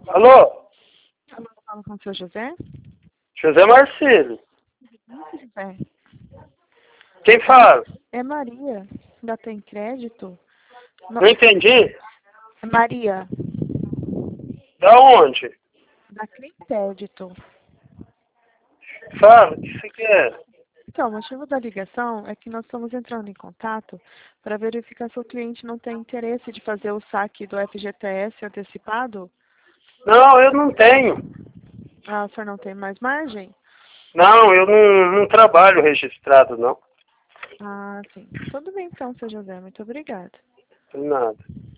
Alô? Alô, falo com o seu José? José Marcílio. José. Quem fala? É Maria, da Tem Crédito. Não entendi. É Maria, Da onde? da Tem Crédito. Fala, o que você quer? Então, o motivo da ligação é que nós estamos entrando em contato para verificar se o cliente não tem interesse de fazer o saque do FGTS antecipado. Não, eu não tenho. Ah, o senhor não tem mais margem? Não, eu não trabalho registrado, não. Ah, sim. Tudo bem então, seu José. Muito obrigada. Nada.